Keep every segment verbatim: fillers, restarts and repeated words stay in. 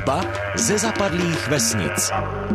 Hudba ze zapadlých vesnic.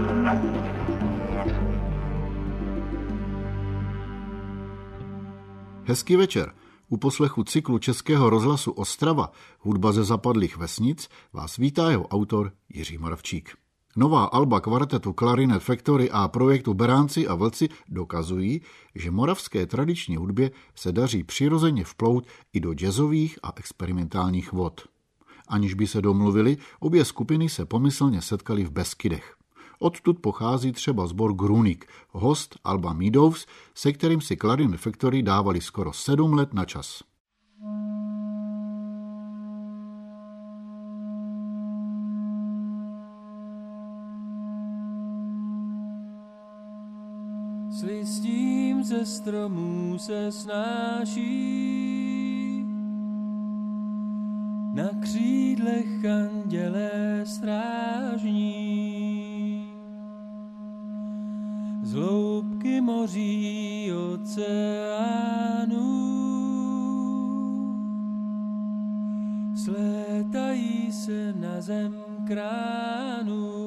Hezký večer. U poslechu cyklu Českého rozhlasu Ostrava Hudba ze zapadlých vesnic vás vítá jeho autor Jiří Moravčík. Nová alba kvartetu Clarinet Factory a projektu Beránci a vlci dokazují, že moravské tradiční hudbě se daří přirozeně vplout i do jazzových a experimentálních vod. Aniž by se domluvili, obě skupiny se pomyslně setkali v Beskydech. Odtud pochází třeba sbor Gruník, host alba Meadows, se kterým si Clarinet Factory dávali skoro sedm let na čas. S listím ze stromů se snáší, na křídlech andělé strážní, z hloubky moří oceánů slétají se na zem kránů.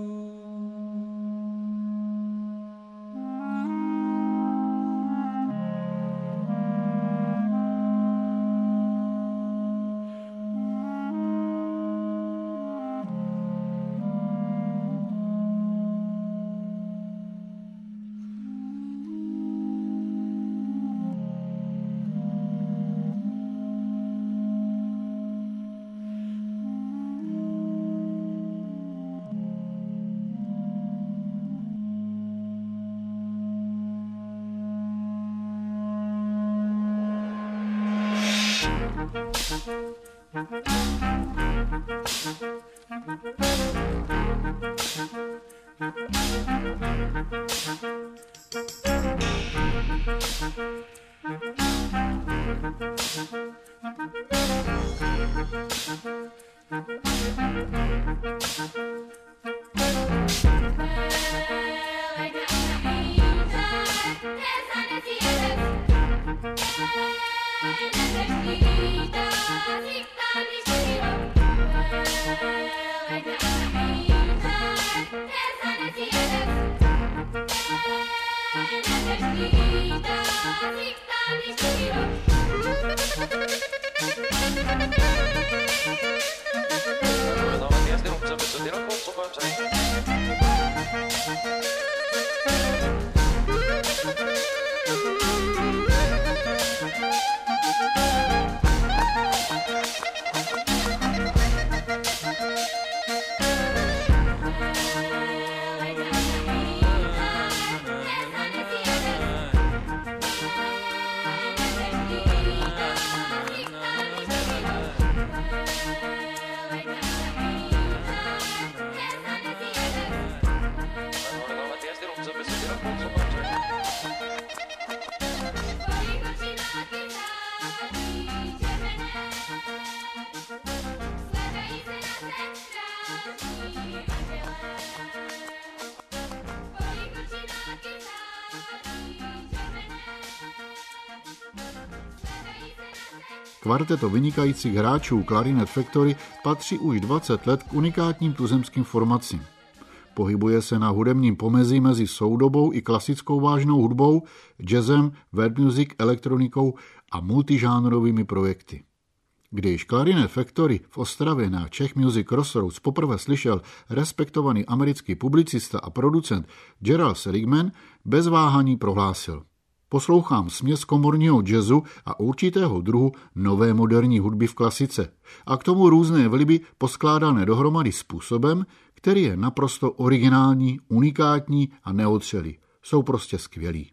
Kvarteto vynikajících hráčů Clarinet Factory patří už dvacet let k unikátním tuzemským formacím. Pohybuje se na hudebním pomezí mezi soudobou i klasickou vážnou hudbou, jazzem, world music, elektronikou a multižánrovými projekty. Když Clarinet Factory v Ostravě na Czech Music Crossroads poprvé slyšel respektovaný americký publicista a producent Gerald Seligman, bez váhání prohlásil: poslouchám směs komorního jazzu a určitého druhu nové moderní hudby v klasice a k tomu různé vliby poskládané dohromady způsobem, který je naprosto originální, unikátní a neotřelý. Jsou prostě skvělí.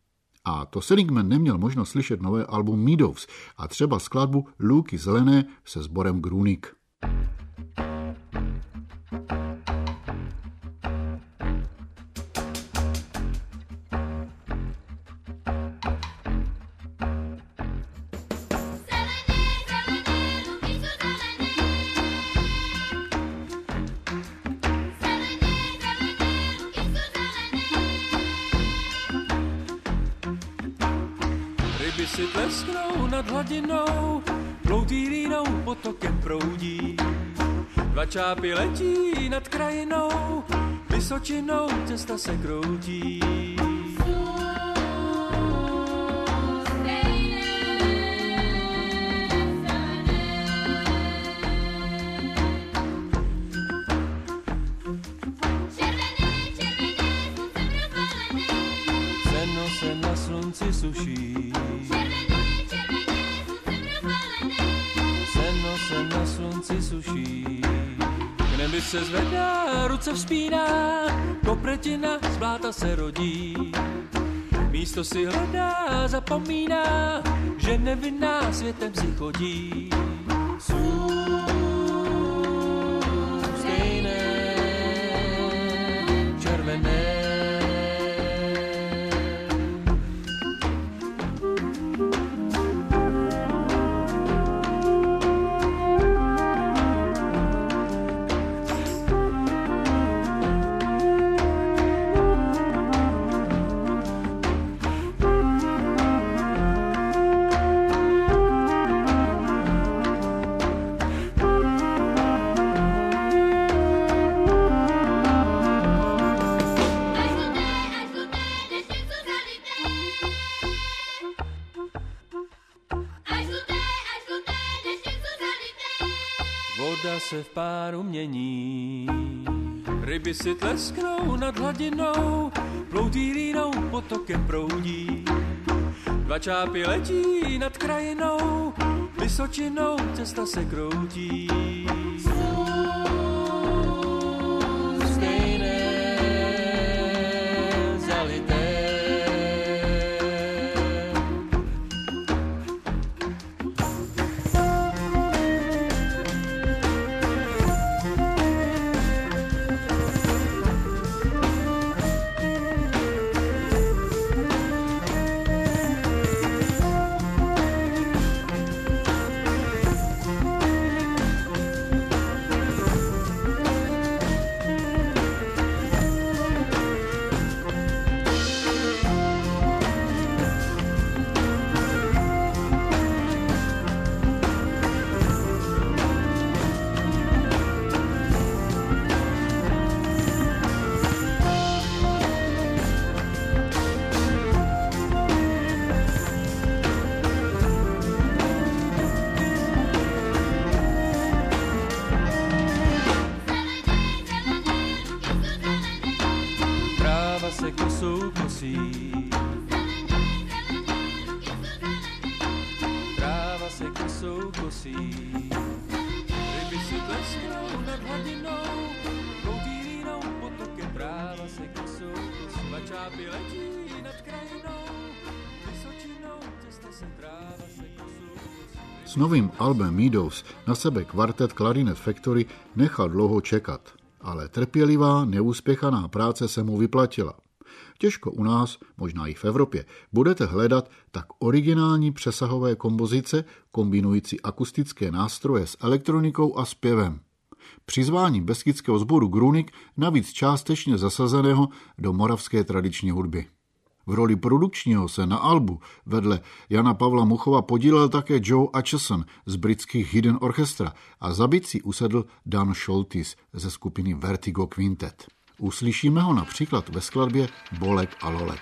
A to Seligman neměl možnost slyšet nové album Meadows a třeba skladbu Louky zelené se sborem Gruník. si tlesknou nad hladinou, ploutý línou potokem proudí. Dva čápy letí nad krajinou, Vysočinou cesta se kroutí. Seno se na slunci suší. Seno se na slunci suší. K nebi se zvedá, ruce vzpíná, kopretina z bláta se rodí. Místo si hledá, zapomíná, že nevinná světem si chodí. Jsou stejné, červené. Voda se v páru mění, ryby si tlesknou nad hladinou, ploutí línou, potokem proudí. Dva čápy letí nad krajinou, Vysočinou cesta se kroutí. Stejné, zalité. Se kosou kosí. Tráva se kosou kosí. Ryby si tlesknou nad hladinou, proudí línou, potokem tráva se kosou kosí. Dva čápy letí nad krajinou, Vysočinou cesta se tráva se kosou kosí. S novým albem Meadows na sebe kvartet Clarinet Factory nechal dlouho čekat, ale trpělivá, neúspěchaná práce se mu vyplatila. Těžko u nás, možná i v Evropě, budete hledat tak originální přesahové kompozice kombinující akustické nástroje s elektronikou a zpěvem. Přizvání beskydského sboru Grunik navíc částečně zasazeného do moravské tradiční hudby. V roli produkčního se na albu vedle Jana Pavla Muchova podílel také Joe Acheson z britských Hidden Orchestra a za bicí usedl Dan Scholtis ze skupiny Vertigo Quintet. Uslyšíme ho například ve skladbě Bolek a Lolek.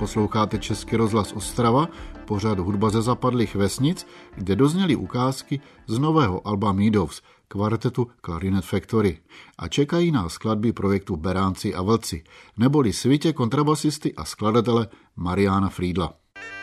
Posloucháte Český rozhlas Ostrava, pořad Hudba ze zapadlých vesnic, kde dozněly ukázky z nového alba Meadows, kvartetu Clarinet Factory. A čekají nás skladby projektu Beránci a vlci, neboli svitě kontrabasisty a skladatele Mariana Friedla.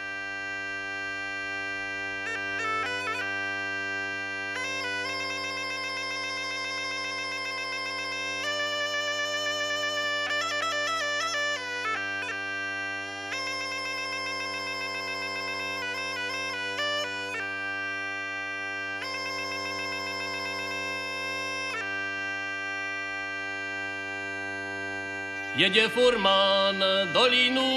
Jedzie furman dolinu.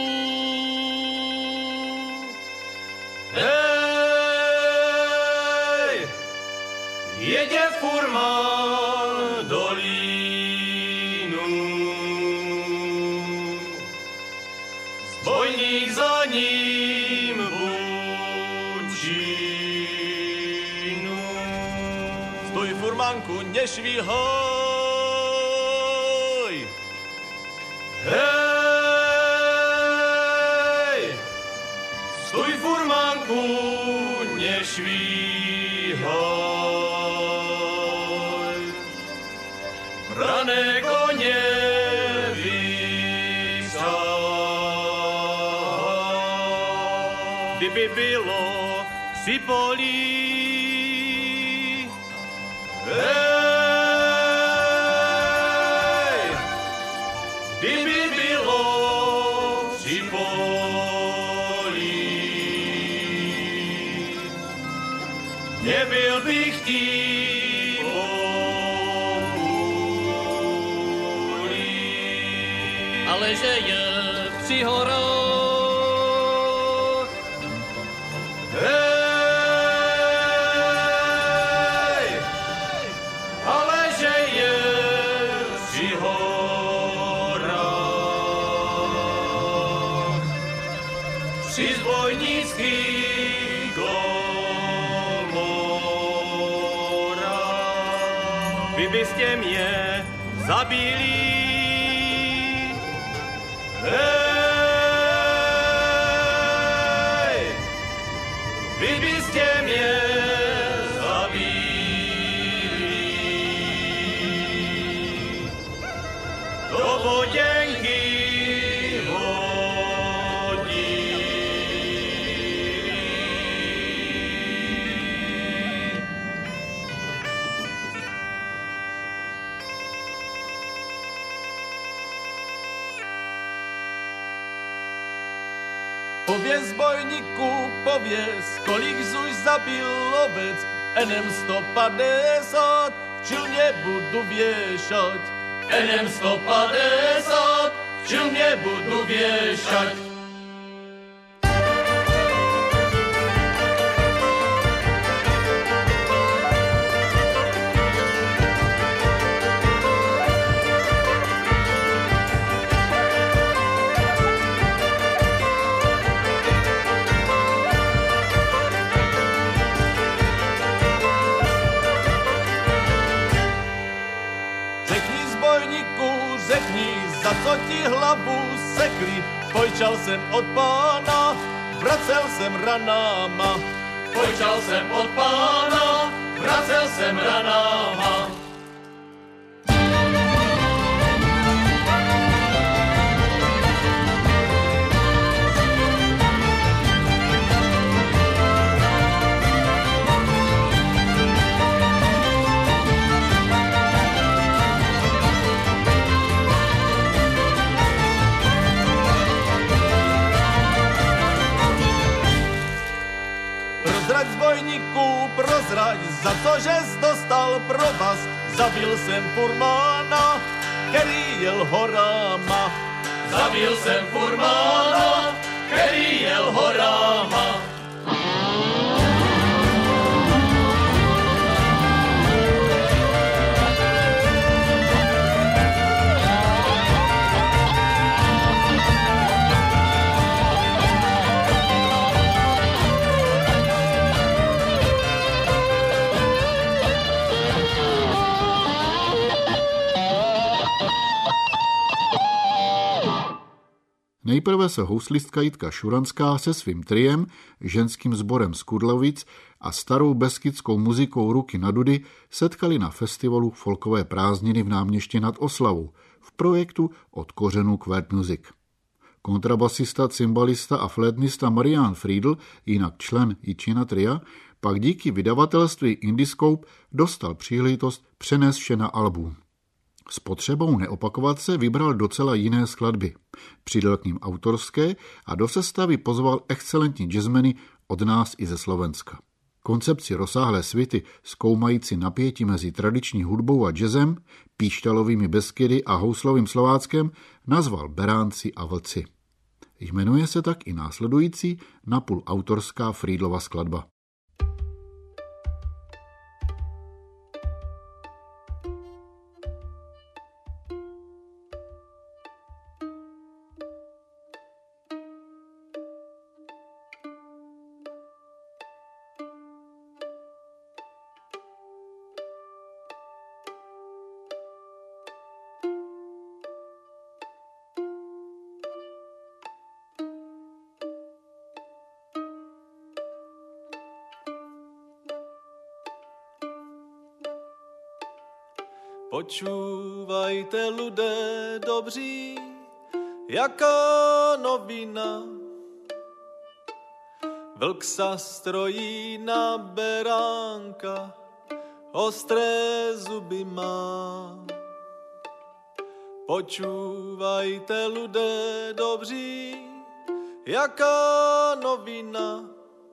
Hej! Jedzie furman dolinu. Zbojnik za nim bučinu. Stój, furmanku, nie švihaj. Hej! Stój, furmanku, nie švíhaj. Braného nevysaj. Kdyby bylo při poli. Hej! Kdyby bylo při poli, nebyl bych tím opůlí. Ale že je při horách, hej, ale že je při horách, při zbojnických komorách. Vy byste mě zabili, hej, vy byste mě zabili. Do voděnky pověz, zbojníku, pověz, kolik už zabil ovec, enem sto padesát, v čilně budu věšat. Enem sto padesát, v čilně budu věšat. Za co ti hlavu sekli, pojčal jsem od pána, vracel jsem ranama. Pojčal jsem od pána, vracel jsem ranama. Prozrať, zbojníku, prozrať, za to, že jsi dostal provaz. Zabil jsem furmána, který jel horama. Zabil jsem furmána, který jel horama. Nejprve se houslistka Jitka Šuranská se svým triem, ženským sborem z Kudlovic a starou beskidskou muzikou Ruky na dudy setkali na festivalu Folkové prázdniny v Náměšti nad Oslavou v projektu Od kořenů k World Music. Kontrabasista, cymbalista a flétnista Marián Friedl, jinak člen Jičina tria, pak díky vydavatelství Indiscope dostal příležitost přenést vše na album. S potřebou neopakovat se vybral docela jiné skladby. Přidal k ním autorské a do sestavy pozval excelentní jazzmeny od nás i ze Slovenska. Koncepci rozsáhlé svity, zkoumající napětí mezi tradiční hudbou a jazzem, píšťalovými Beskydy a houslovým Slováckem, nazval Beránci a vlci. Jmenuje se tak i následující napůl autorská Friedlova skladba. Počúvajte, ľudé dobří, jaká novina. Vlk sa strojí na beránka, ostré zuby má. Počúvajte, ľudé dobří, jaká novina.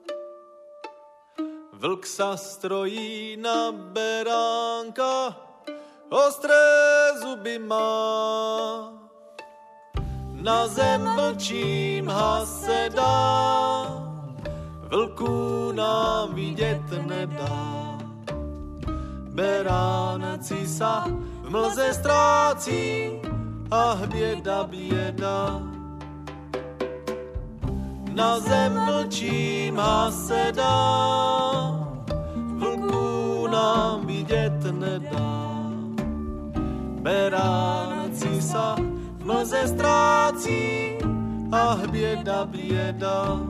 Vlk sa strojí na beránka, ostré zuby má. Na zem vlčím hase dá, vlků nám vidět nedá. Beránci sa v mlze ztrácí a běda, běda. Na zem vlčím hase dá, vlků nám vidět nedá. Beránci sa v mlze ztrácí a běda, běda.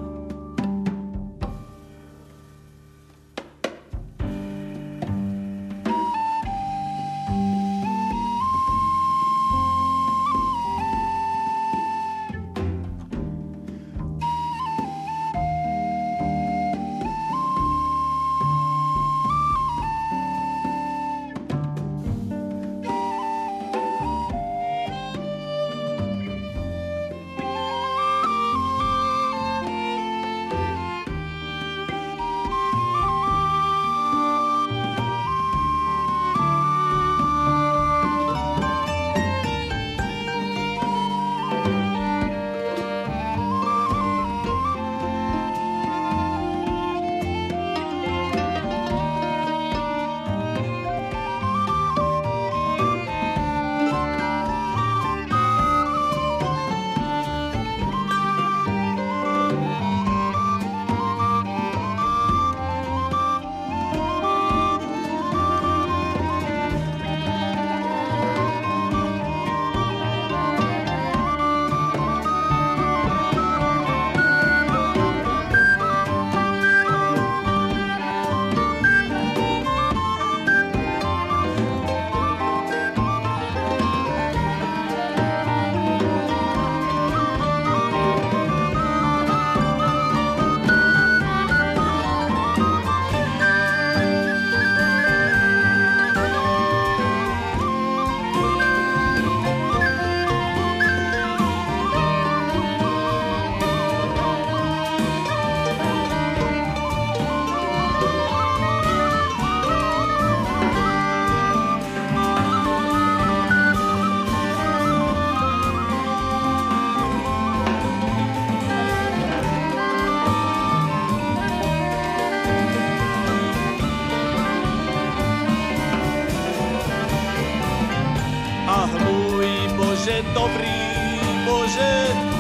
Dobrý Bože,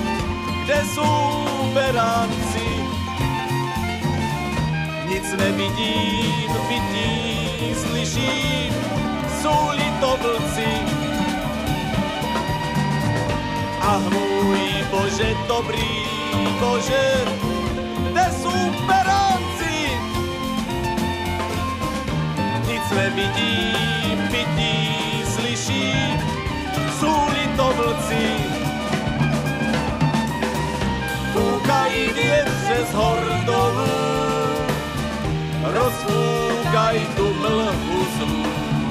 kde sú beránci? Nic nevidím, vidím, slyším, sú-li to vlci. A môj Bože dobrý, Bože, kde sú beránci? Nic nevidí, vidí, slyší, sú-li to vlci. Fúkají větře z hor dolů, rozfúkaj tu mlhu zlú.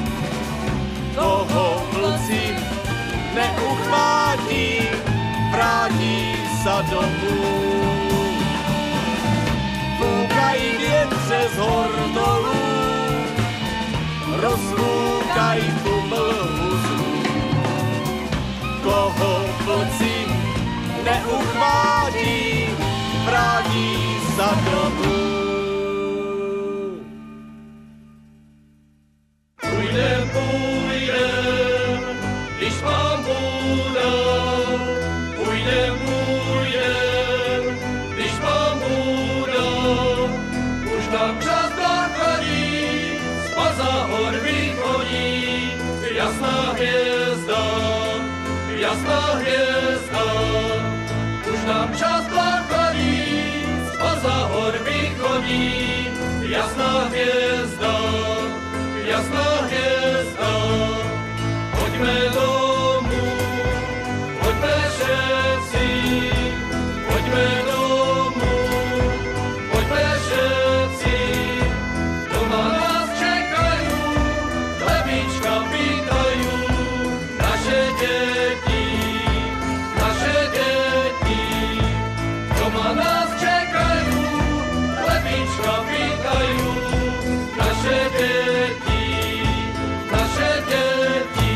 Toho vlci neuchvátí, vrátí sa domů. Fúkají větře z hor dolů, rozfúkaj tu mlhu zlú. Koho vlci neuchvátí, vrátí sa domů. Půjdem, půjdem, když Pán Bůh, půjdem, půjdem, když Pán Bůh, už nám čas základí, spoza hor východí, jasná hvězda, jasná hvězda, už nám čas základí, spoza hor východí, jasná hvězda, jasná hvězda, pojďme domů, pojďme všetci, pojďme domů, pojďme všetci, doma nás čekajú, chlebička pýtajú, naše děti, naše děti, doma nás čekajú, chlebička pýtajú, naše děti, naše děti.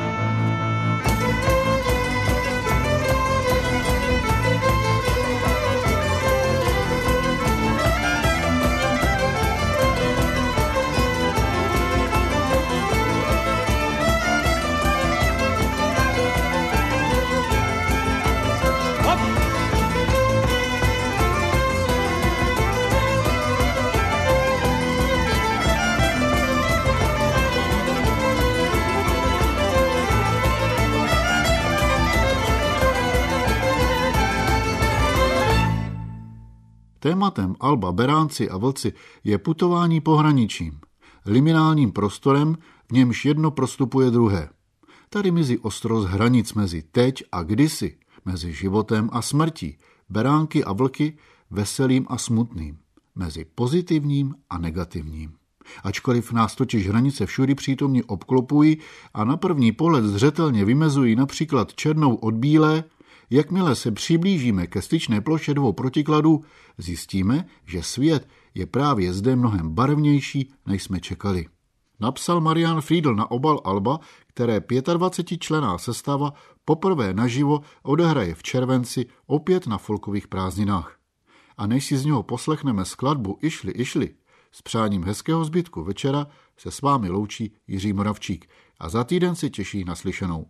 Tématem alba Beránci a vlci je putování pohraničím, liminálním prostorem, v němž jedno prostupuje druhé. Tady mizí ostrost hranic mezi teď a kdysi, mezi životem a smrtí, beránky a vlky, veselým a smutným, mezi pozitivním a negativním. Ačkoliv nás totiž hranice všudy přítomně obklopují a na první pohled zřetelně vymezují například černou od bílé, jakmile se přiblížíme ke styčné ploše dvou protikladů, zjistíme, že svět je právě zde mnohem barevnější, než jsme čekali. Napsal Marian Friedl na obal alba, které dvacetičlenná sestava poprvé naživo odehraje v červenci opět na folkových prázdninách. A než si z něho poslechneme skladbu Išli, išli, s přáním hezkého zbytku večera se s vámi loučí Jiří Moravčík a za týden se těší na slyšenou.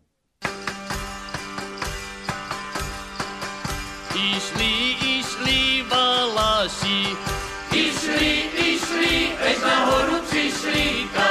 Išli, išli valaši, išli, išli, až na horu přišli.